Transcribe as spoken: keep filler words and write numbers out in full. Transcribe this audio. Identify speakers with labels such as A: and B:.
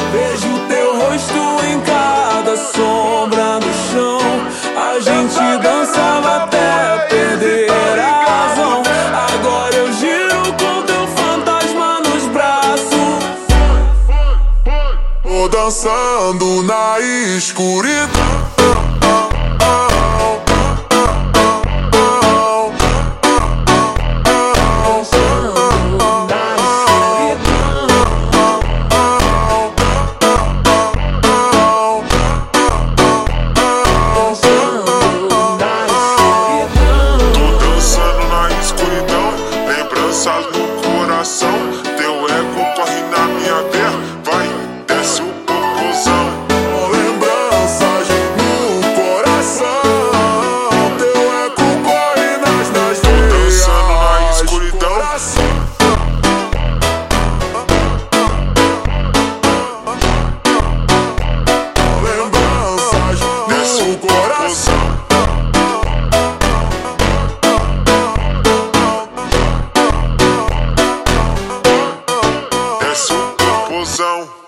A: Vejo teu rosto em cada sombra no chão. A gente dançava até perder a razão. Agora eu giro com teu fantasma nos braços.
B: Tô dançando na escuridão. No coração, teu eco corre na minha veia. Vai, desce o popozão. Lembranças no coração, teu eco corre nas, nas veias. Tô dançando na escuridão. Lembranças desce o coração. Desce o popozão.